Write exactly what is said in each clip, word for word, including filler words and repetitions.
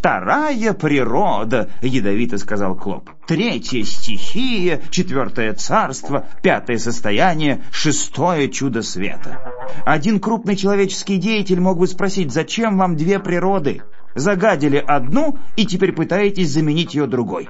«Вторая природа», — ядовито сказал Клоп. «Третья стихия, четвертое царство, пятое состояние, шестое чудо света». Один крупный человеческий деятель мог бы спросить: «Зачем вам две природы? Загадили одну и теперь пытаетесь заменить ее другой».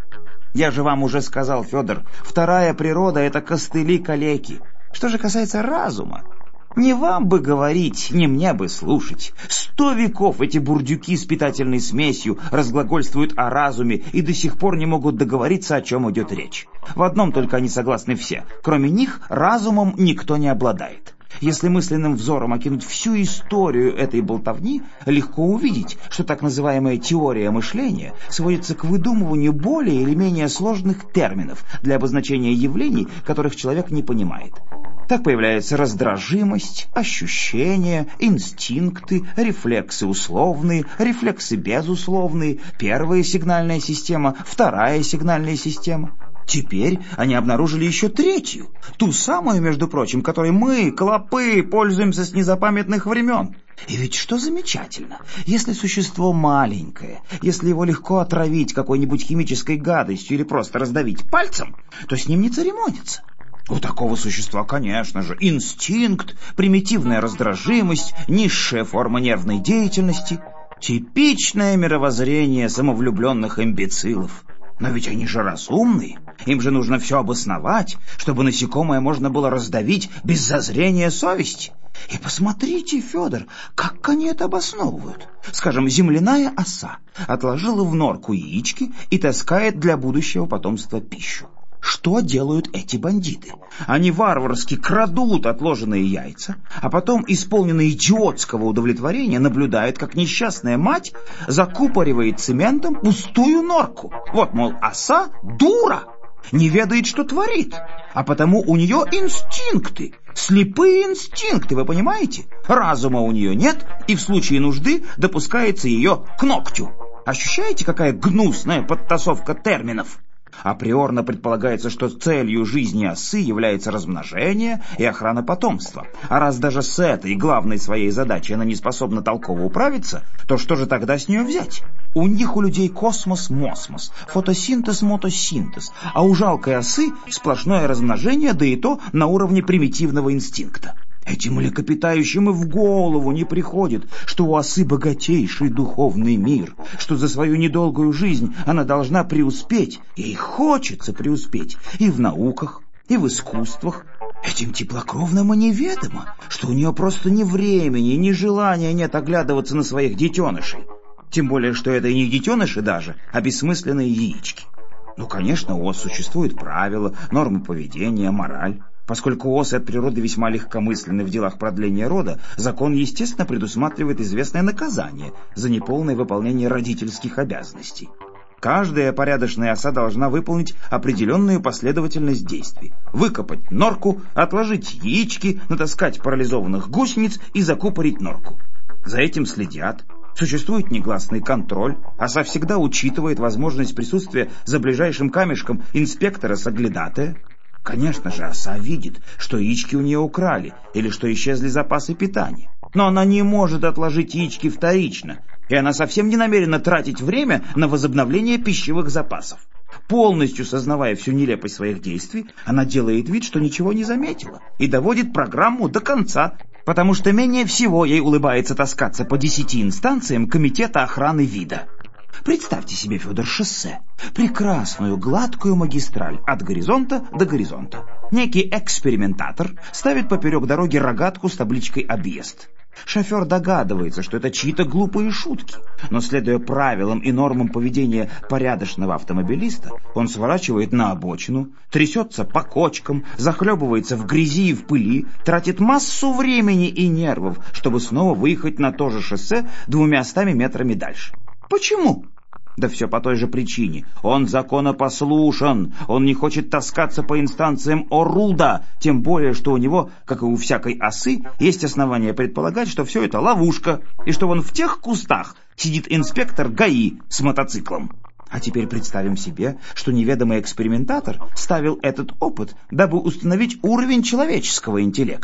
Я же вам уже сказал, Федор, вторая природа — это костыли-калеки. Что же касается разума, не вам бы говорить, не мне бы слушать. Сто веков эти бурдюки с питательной смесью разглагольствуют о разуме и до сих пор не могут договориться, о чем идет речь. В одном только они согласны все: кроме них разумом никто не обладает. Если мысленным взором окинуть всю историю этой болтовни, легко увидеть, что так называемая теория мышления сводится к выдумыванию более или менее сложных терминов для обозначения явлений, которых человек не понимает. Так появляется раздражимость, ощущения, инстинкты, рефлексы условные, рефлексы безусловные, первая сигнальная система, вторая сигнальная система. Теперь они обнаружили еще третью, ту самую, между прочим, которой мы, клопы, пользуемся с незапамятных времен. И ведь что замечательно, если существо маленькое, если его легко отравить какой-нибудь химической гадостью или просто раздавить пальцем, то с ним не церемонится. У такого существа, конечно же, инстинкт, примитивная раздражимость, низшая форма нервной деятельности, типичное мировоззрение самовлюбленных имбецилов. Но ведь они же разумные, им же нужно все обосновать, чтобы насекомое можно было раздавить без зазрения совести. И посмотрите, Федор, как они это обосновывают. Скажем, земляная оса отложила в норку яички и таскает для будущего потомства пищу. Что делают эти бандиты? Они варварски крадут отложенные яйца, а потом, исполненные идиотского удовлетворения, наблюдают, как несчастная мать закупоривает цементом пустую норку. Вот, мол, оса дура, не ведает, что творит, а потому у нее инстинкты, слепые инстинкты, вы понимаете? Разума у нее нет, и в случае нужды допускается ее к ногтю. Ощущаете, какая гнусная подтасовка терминов? Априорно предполагается, что целью жизни осы является размножение и охрана потомства. А раз даже с этой главной своей задачей она не способна толково управиться, то что же тогда с нее взять? У них, у людей, космос-мосмос, фотосинтез-мотосинтез, а у жалкой осы сплошное размножение, да и то на уровне примитивного инстинкта. Этим млекопитающим и в голову не приходит, что у осы богатейший духовный мир, что за свою недолгую жизнь она должна преуспеть, ей хочется преуспеть и в науках, и в искусствах. Этим теплокровным и неведомо, что у нее просто ни времени, ни желания нет оглядываться на своих детенышей. Тем более, что это и не детеныши даже, а бессмысленные яички. Ну, конечно, у ос существуют правила, нормы поведения, мораль. Поскольку осы от природы весьма легкомысленны в делах продления рода, закон, естественно, предусматривает известное наказание за неполное выполнение родительских обязанностей. Каждая порядочная оса должна выполнить определенную последовательность действий: выкопать норку, отложить яички, натаскать парализованных гусениц и закупорить норку. За этим следят. Существует негласный контроль, оса всегда учитывает возможность присутствия за ближайшим камешком инспектора-соглядатая. Конечно же, оса видит, что яички у нее украли или что исчезли запасы питания. Но она не может отложить яички вторично, и она совсем не намерена тратить время на возобновление пищевых запасов. Полностью сознавая всю нелепость своих действий, она делает вид, что ничего не заметила, и доводит программу до конца, потому что менее всего ей улыбается таскаться по десяти инстанциям Комитета охраны вида. Представьте себе, Федор, шоссе, прекрасную гладкую магистраль от горизонта до горизонта. Некий экспериментатор ставит поперек дороги рогатку с табличкой «Объезд». Шофер догадывается, что это чьи-то глупые шутки, но, следуя правилам и нормам поведения порядочного автомобилиста, он сворачивает на обочину, трясется по кочкам, захлебывается в грязи и в пыли, тратит массу времени и нервов, чтобы снова выехать на то же шоссе двумястами метрами дальше. Почему? Да все по той же причине. Он законопослушен, он не хочет таскаться по инстанциям Оруда, тем более, что у него, как и у всякой осы, есть основания предполагать, что все это ловушка, и что вон в тех кустах сидит инспектор ГАИ с мотоциклом. А теперь представим себе, что неведомый экспериментатор ставил этот опыт, дабы установить уровень человеческого интеллекта.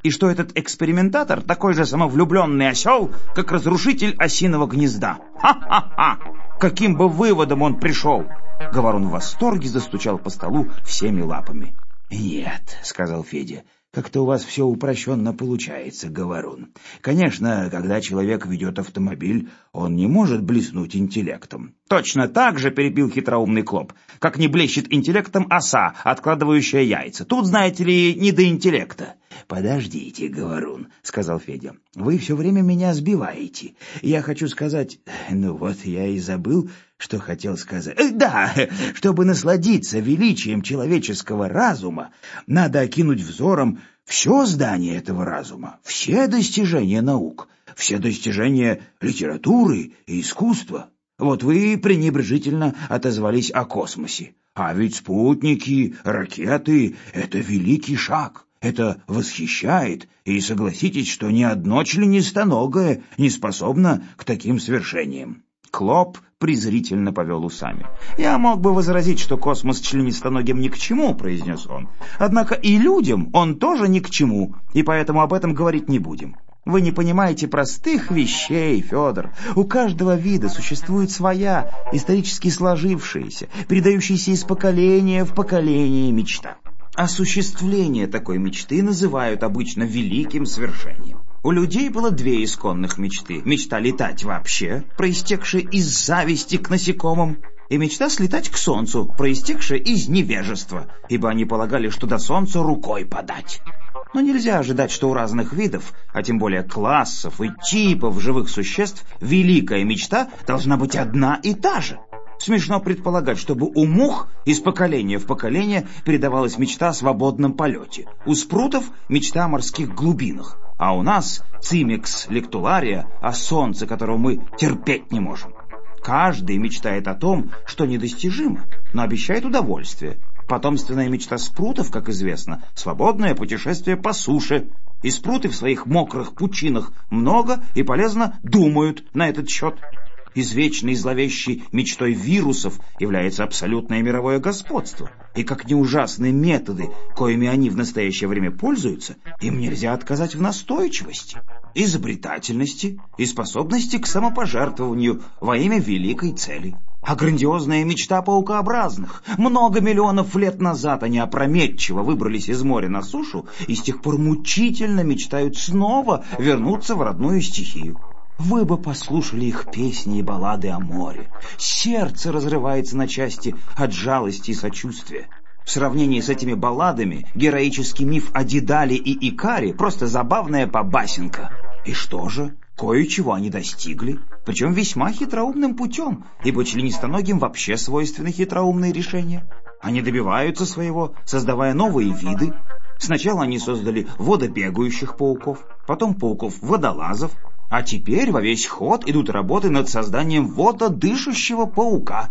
и что этот экспериментатор такой же самовлюбленный осел, как разрушитель осиного гнезда. Ха-ха-ха! Каким бы выводом он пришел!» Говорун в восторге застучал по столу всеми лапами. «Нет», — сказал Федя, — «как-то у вас все упрощенно получается, Говорун. Конечно, когда человек ведет автомобиль, он не может блеснуть интеллектом». «Точно так же», — перебил хитроумный Клоп, — «как не блещет интеллектом оса, откладывающая яйца. Тут, знаете ли, не до интеллекта». «Подождите, Говорун», — сказал Федя, — «вы все время меня сбиваете. Я хочу сказать... Ну вот, я и забыл, что хотел сказать. Да, чтобы насладиться величием человеческого разума, надо окинуть взором все здание этого разума, все достижения наук, все достижения литературы и искусства. Вот вы пренебрежительно отозвались о космосе. А ведь спутники, ракеты — это великий шаг. Это восхищает, и согласитесь, что ни одно членистоногое не способно к таким свершениям». Клоп презрительно повел усами. «Я мог бы возразить, что космос членистоногим ни к чему», — произнес он. «Однако и людям он тоже ни к чему, и поэтому об этом говорить не будем. Вы не понимаете простых вещей, Федор. У каждого вида существует своя, исторически сложившаяся, передающаяся из поколения в поколение мечта. Осуществление такой мечты называют обычно великим свершением. У людей было две исконных мечты. Мечта летать вообще, проистекшая из зависти к насекомым, и мечта слетать к солнцу, проистекшая из невежества, ибо они полагали, что до солнца рукой подать. Но нельзя ожидать, что у разных видов, а тем более классов и типов живых существ, великая мечта должна быть одна и та же. Смешно предполагать, чтобы у мух из поколения в поколение передавалась мечта о свободном полете, у спрутов мечта о морских глубинах, а у нас цимекс лектулария о солнце, которого мы терпеть не можем. Каждый мечтает о том, что недостижимо, но обещает удовольствие. Потомственная мечта спрутов, как известно, свободное путешествие по суше, и спруты в своих мокрых пучинах много и полезно думают на этот счет. Извечной и зловещей мечтой вирусов является абсолютное мировое господство, и как ни ужасны методы, коими они в настоящее время пользуются, им нельзя отказать в настойчивости, изобретательности и способности к самопожертвованию во имя великой цели. А грандиозная мечта паукообразных. Много миллионов лет назад они опрометчиво выбрались из моря на сушу и с тех пор мучительно мечтают снова вернуться в родную стихию. Вы бы послушали их песни и баллады о море. Сердце разрывается на части от жалости и сочувствия. В сравнении с этими балладами героический миф о Дедале и Икаре просто забавная побасенка. И что же? Кое-чего они достигли, причем весьма хитроумным путем, ибо членистоногим вообще свойственны хитроумные решения. Они добиваются своего, создавая новые виды. Сначала они создали водобегающих пауков, потом пауков-водолазов, а теперь во весь ход идут работы над созданием вододышащего паука.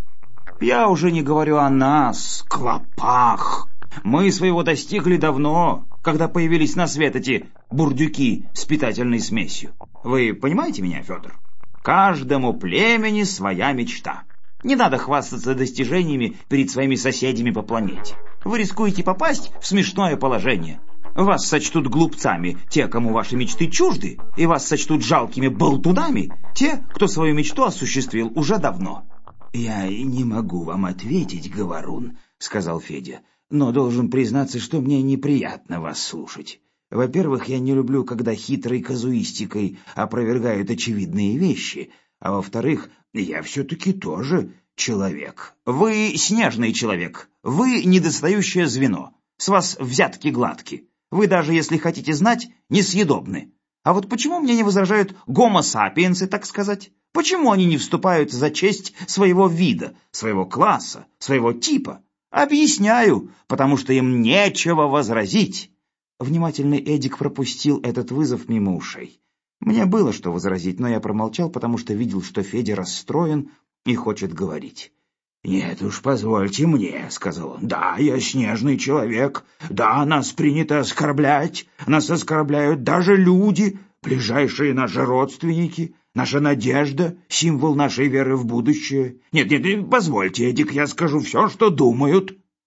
Я уже не говорю о нас, клопах. Мы своего достигли давно, когда появились на свет эти бурдюки с питательной смесью. Вы понимаете меня, Федор? Каждому племени своя мечта. Не надо хвастаться достижениями перед своими соседями по планете. Вы рискуете попасть в смешное положение. Вас сочтут глупцами те, кому ваши мечты чужды, и вас сочтут жалкими болтунами те, кто свою мечту осуществил уже давно. «Я не могу вам ответить, Говорун», — сказал Федя, «но должен признаться, что мне неприятно вас слушать. Во-первых, я не люблю, когда хитрой казуистикой опровергают очевидные вещи, а во-вторых, я все-таки тоже человек». «Вы снежный человек, вы недостающее звено, с вас взятки гладки. Вы даже, если хотите знать, несъедобны. А вот почему мне не возражают гомо-сапиенсы, так сказать? Почему они не вступают за честь своего вида, своего класса, своего типа? Объясняю, потому что им нечего возразить». Внимательный Эдик пропустил этот вызов мимо ушей. Мне было что возразить, но я промолчал, потому что видел, что Федя расстроен и хочет говорить. «Нет уж, позвольте мне», — сказал он. «Да, я снежный человек. Да, нас принято оскорблять. Нас оскорбляют даже люди, ближайшие наши родственники, наша надежда, символ нашей веры в будущее. Нет, нет, позвольте, Эдик, я скажу все, что думают».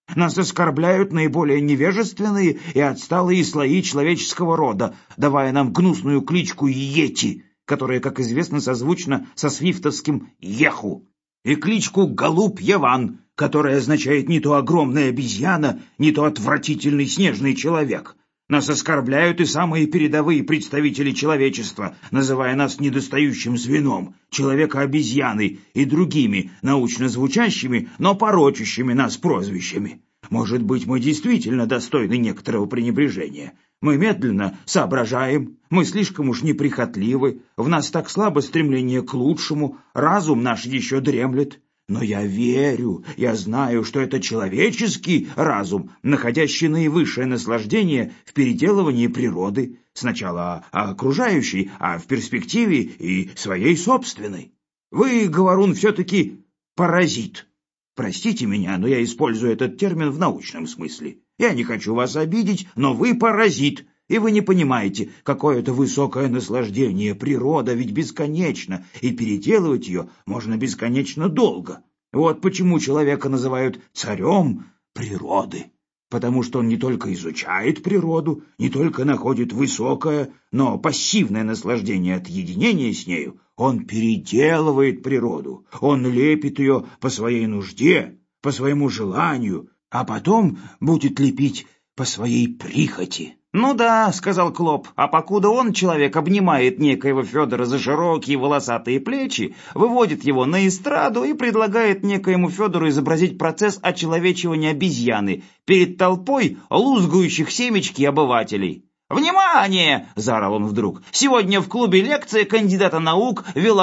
Нас оскорбляют наиболее невежественные и отсталые слои человеческого рода, давая нам гнусную кличку Йети, которая, как известно, созвучна со свифтовским Еху, и кличку Голубь Яван, которая означает не то огромная обезьяна, не то отвратительный снежный человек. Нас оскорбляют и самые передовые представители человечества, называя нас недостающим звеном, человека-обезьяны и другими научно звучащими, но порочащими нас прозвищами. Может быть, мы действительно достойны некоторого пренебрежения. Мы медленно соображаем, мы слишком уж неприхотливы, в нас так слабо стремление к лучшему, разум наш еще дремлет. Но я верю, я знаю, что это человеческий разум, находящий наивысшее наслаждение в переделывании природы, сначала окружающей, а в перспективе и своей собственной. Вы, говорун, все-таки паразит. Простите меня, но я использую этот термин в научном смысле. Я не хочу вас обидеть, но вы паразит, и вы не понимаете, какое это высокое наслаждение. Природа ведь бесконечна, и переделывать ее можно бесконечно долго. Вот почему человека называют царем природы. Потому что он не только изучает природу, не только находит высокое, но пассивное наслаждение от единения с нею. Он переделывает природу, он лепит ее по своей нужде, по своему желанию, а потом будет лепить по своей прихоти. «Ну да», — сказал Клоп, — «а покуда он, человек, обнимает некоего Федора за широкие волосатые плечи, выводит его на эстраду и предлагает некоему Федору изобразить процесс очеловечивания обезьяны перед толпой лузгающих семечки обывателей». «Внимание!» — заорал он вдруг. «Сегодня в клубе лекция кандидата наук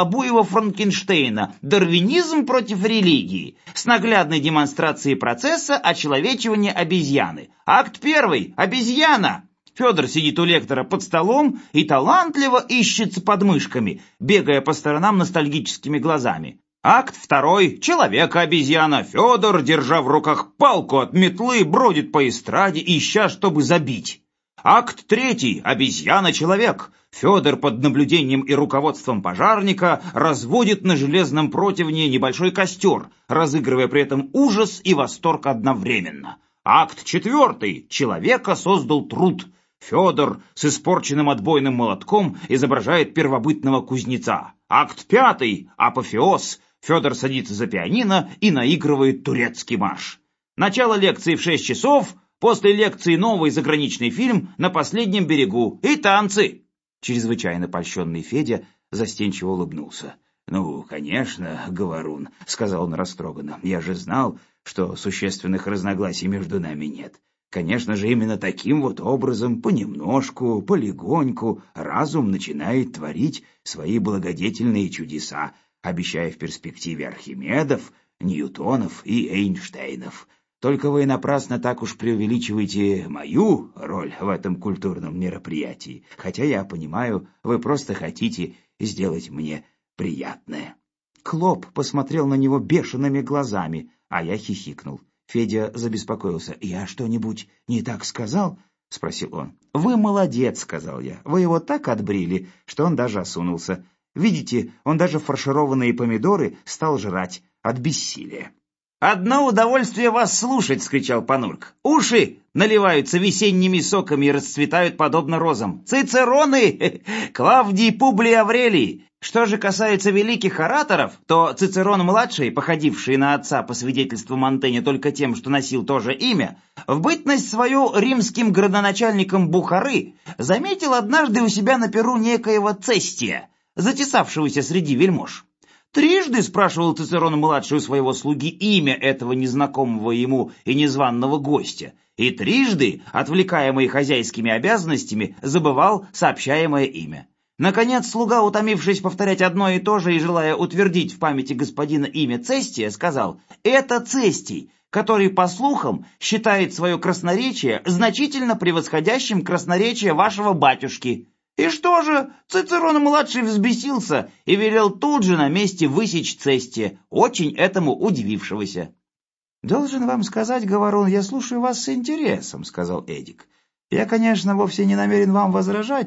Виллабуева-Франкенштейна «Дарвинизм против религии» с наглядной демонстрацией процесса очеловечивания обезьяны. Акт первый. Обезьяна!» Федор сидит у лектора под столом и талантливо ищется под мышками, бегая по сторонам ностальгическими глазами. Акт второй. Человека-обезьяна. Федор, держа в руках палку от метлы, бродит по эстраде, ища, чтобы забить. Акт третий. Обезьяна-человек. Федор под наблюдением и руководством пожарника разводит на железном противне небольшой костер, разыгрывая при этом ужас и восторг одновременно. Акт четвертый. Человека создал труд. Федор с испорченным отбойным молотком изображает первобытного кузнеца. Акт пятый. Апофеоз. Федор садится за пианино и наигрывает турецкий марш. Начало лекции в шесть часов. После лекции новый заграничный фильм «На последнем берегу» и танцы. Чрезвычайно польщенный Федя застенчиво улыбнулся. «Ну, конечно, говорун», — сказал он растроганно, — «я же знал, что существенных разногласий между нами нет. Конечно же, именно таким вот образом, понемножку, полегоньку, разум начинает творить свои благодетельные чудеса, обещая в перспективе Архимедов, Ньютонов и Эйнштейнов. Только вы напрасно так уж преувеличиваете мою роль в этом культурном мероприятии, хотя я понимаю, вы просто хотите сделать мне приятное». Клоп посмотрел на него бешеными глазами, а я хихикнул. Федя забеспокоился. «Я что-нибудь не так сказал?» — спросил он. «Вы молодец», — сказал я. «Вы его так отбрили, что он даже осунулся. Видите, он даже фаршированные помидоры стал жрать от бессилия». «Одно удовольствие вас слушать!» — скричал Панурк. «Уши наливаются весенними соками и расцветают подобно розам. Цицероны! Клавдий, Публий, Аврелий! Что же касается великих ораторов, то Цицерон-младший, походивший на отца по свидетельству Монтэня только тем, что носил то же имя, в бытность свою римским градоначальником Бухары заметил однажды у себя на перу некоего Цестия, затесавшегося среди вельмож. Трижды спрашивал Цицерон-младший у своего слуги имя этого незнакомого ему и незваного гостя, и трижды, отвлекаемый хозяйскими обязанностями, забывал сообщаемое имя. Наконец, слуга, утомившись повторять одно и то же и желая утвердить в памяти господина имя Цестия, сказал: «Это Цестий, который, по слухам, считает свое красноречие значительно превосходящим красноречие вашего батюшки». И что же, Цицерон-младший взбесился и велел тут же на месте высечь Цестия, очень этому удивившегося. «Должен вам сказать, говорун, я слушаю вас с интересом», — сказал Эдик. «Я, конечно, вовсе не намерен вам возражать,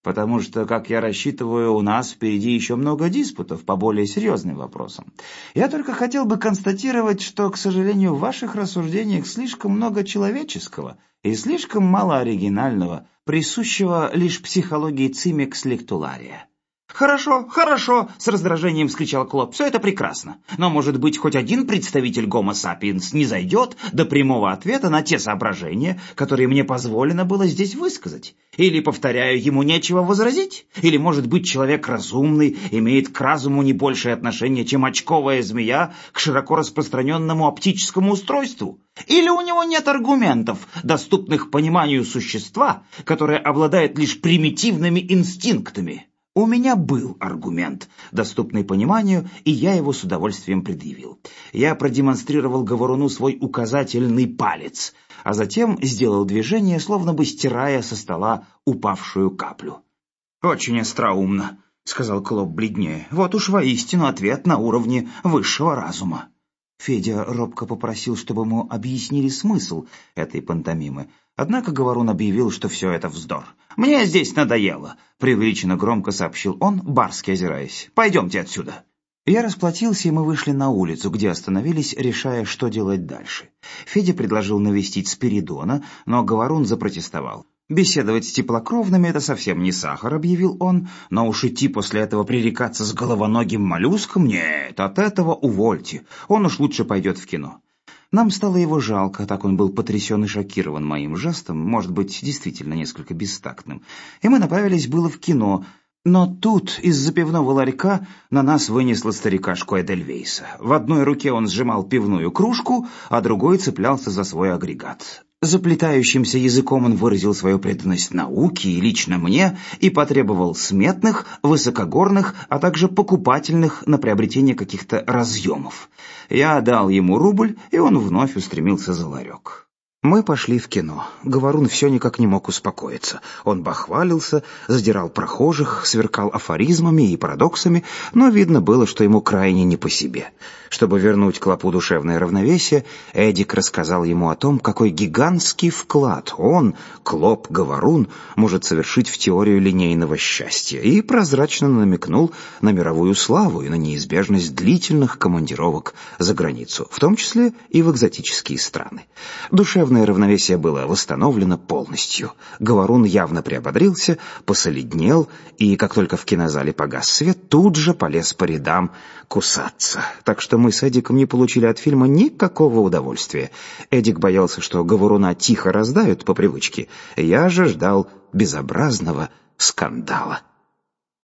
потому что, как я рассчитываю, у нас впереди еще много диспутов по более серьезным вопросам. Я только хотел бы констатировать, что, к сожалению, в ваших рассуждениях слишком много человеческого и слишком мало оригинального, присущего лишь психологии цимекс лектулария. «Хорошо, хорошо!» — с раздражением вскричал Клоп. «Все это прекрасно. Но, может быть, хоть один представитель Гомо сапиенс не зайдет до прямого ответа на те соображения, которые мне позволено было здесь высказать? Или, повторяю, ему нечего возразить? Или, может быть, человек разумный имеет к разуму не большее отношение, чем очковая змея к широко распространенному оптическому устройству? Или у него нет аргументов, доступных пониманию существа, которое обладает лишь примитивными инстинктами?» У меня был аргумент, доступный пониманию, и я его с удовольствием предъявил. Я продемонстрировал говоруну свой указательный палец, а затем сделал движение, словно бы стирая со стола упавшую каплю. «Очень остроумно», — сказал Клоп бледнее. «Вот уж воистину ответ на уровне высшего разума». Федя робко попросил, чтобы ему объяснили смысл этой пантомимы. Однако говорун объявил, что все это вздор. «Мне здесь надоело», — преувеличенно громко сообщил он, барски озираясь. «Пойдемте отсюда». Я расплатился, и мы вышли на улицу, где остановились, решая, что делать дальше. Федя предложил навестить Спиридона, но говорун запротестовал. «Беседовать с теплокровными — это совсем не сахар», — объявил он, «но уж идти после этого пререкаться с головоногим моллюском — нет, от этого увольте, он уж лучше пойдет в кино». Нам стало его жалко, так он был потрясен и шокирован моим жестом, может быть, действительно несколько бестактным. И мы направились было в кино, но тут из-за пивного ларька на нас вынесло старикашку Эдельвейса. В одной руке он сжимал пивную кружку, а другой цеплялся за свой агрегат. Заплетающимся языком он выразил свою преданность науке и лично мне и потребовал сметных, высокогорных, а также покупательных на приобретение каких-то разъемов. Я дал ему рубль, и он вновь устремился за ларек. Мы пошли в кино. Говорун все никак не мог успокоиться. Он бахвалился, задирал прохожих, сверкал афоризмами и парадоксами, но видно было, что ему крайне не по себе. Чтобы вернуть Клопу душевное равновесие, Эдик рассказал ему о том, какой гигантский вклад он, Клоп-говорун, может совершить в теорию линейного счастья, и прозрачно намекнул на мировую славу и на неизбежность длительных командировок за границу, в том числе и в экзотические страны. Душевное равновесие было восстановлено полностью. Говорун явно приободрился, посолиднел, и, как только в кинозале погас свет, тут же полез по рядам кусаться. Так что мы с Эдиком не получили от фильма никакого удовольствия. Эдик боялся, что говоруна тихо раздавят по привычке. Я же ждал безобразного скандала.